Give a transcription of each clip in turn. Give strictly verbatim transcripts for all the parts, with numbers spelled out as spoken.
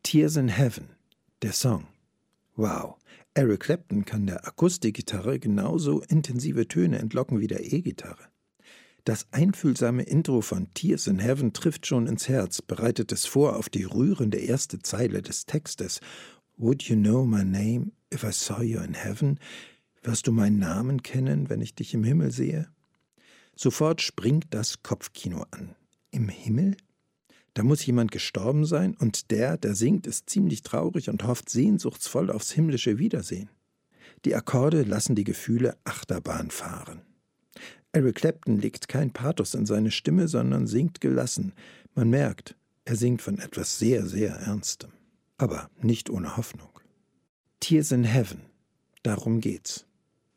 Tears in Heaven, der Song. Wow, Eric Clapton kann der Akustikgitarre genauso intensive Töne entlocken wie der E-Gitarre. Das einfühlsame Intro von Tears in Heaven trifft schon ins Herz, bereitet es vor auf die rührende erste Zeile des Textes. Would you know my name if I saw you in heaven? Wirst du meinen Namen kennen, wenn ich dich im Himmel sehe? Sofort springt das Kopfkino an. Im Himmel? Da muss jemand gestorben sein und der, der singt, ist ziemlich traurig und hofft sehnsuchtsvoll aufs himmlische Wiedersehen. Die Akkorde lassen die Gefühle Achterbahn fahren. Eric Clapton legt kein Pathos in seine Stimme, sondern singt gelassen. Man merkt, er singt von etwas sehr, sehr Ernstem. Aber nicht ohne Hoffnung. Tears in Heaven, darum geht's.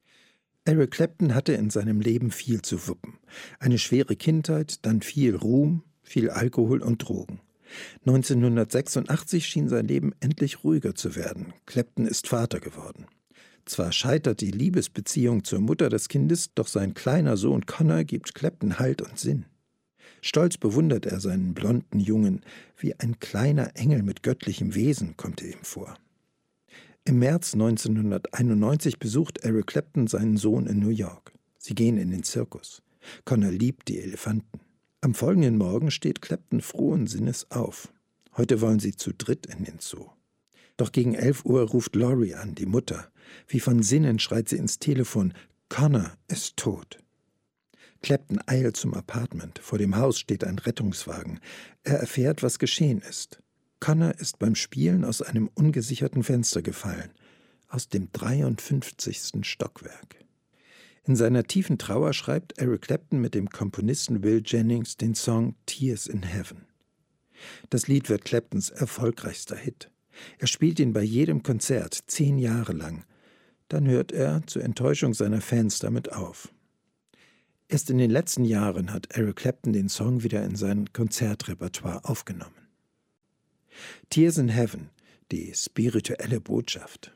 Eric Clapton hatte in seinem Leben viel zu wuppen. Eine schwere Kindheit, dann viel Ruhm, viel Alkohol und Drogen. neunzehnhundertsechsundachtzig schien sein Leben endlich ruhiger zu werden. Clapton ist Vater geworden. Zwar scheitert die Liebesbeziehung zur Mutter des Kindes, doch sein kleiner Sohn Connor gibt Clapton Halt und Sinn. Stolz bewundert er seinen blonden Jungen. Wie ein kleiner Engel mit göttlichem Wesen kommt er ihm vor. Im März neunzehnhunderteinundneunzig besucht Eric Clapton seinen Sohn in New York. Sie gehen in den Zirkus. Connor liebt die Elefanten. Am folgenden Morgen steht Clapton frohen Sinnes auf. Heute wollen sie zu dritt in den Zoo. Doch gegen elf Uhr ruft Laurie an, die Mutter. Wie von Sinnen schreit sie ins Telefon, Connor ist tot. Clapton eilt zum Apartment. Vor dem Haus steht ein Rettungswagen. Er erfährt, was geschehen ist. Connor ist beim Spielen aus einem ungesicherten Fenster gefallen, aus dem dreiundfünfzigsten Stockwerk. In seiner tiefen Trauer schreibt Eric Clapton mit dem Komponisten Will Jennings den Song Tears in Heaven. Das Lied wird Claptons erfolgreichster Hit. Er spielt ihn bei jedem Konzert, zehn Jahre lang. Dann hört er, zur Enttäuschung seiner Fans, damit auf. Erst in den letzten Jahren hat Eric Clapton den Song wieder in sein Konzertrepertoire aufgenommen. Tears in Heaven, die spirituelle Botschaft.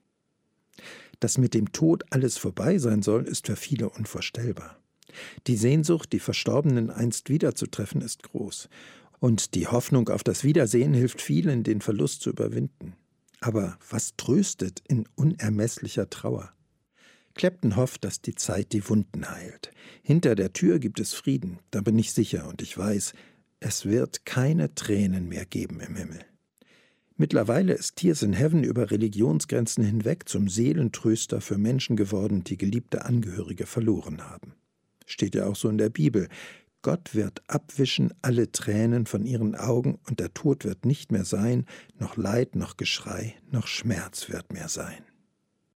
Dass mit dem Tod alles vorbei sein soll, ist für viele unvorstellbar. Die Sehnsucht, die Verstorbenen einst wiederzutreffen, ist groß. Und die Hoffnung auf das Wiedersehen hilft vielen, den Verlust zu überwinden. Aber was tröstet in unermesslicher Trauer? Clapton hofft, dass die Zeit die Wunden heilt. Hinter der Tür gibt es Frieden, da bin ich sicher und ich weiß, es wird keine Tränen mehr geben im Himmel. Mittlerweile ist Tears in Heaven über Religionsgrenzen hinweg zum Seelentröster für Menschen geworden, die geliebte Angehörige verloren haben. Steht ja auch so in der Bibel. Gott wird abwischen alle Tränen von ihren Augen und der Tod wird nicht mehr sein, noch Leid, noch Geschrei, noch Schmerz wird mehr sein.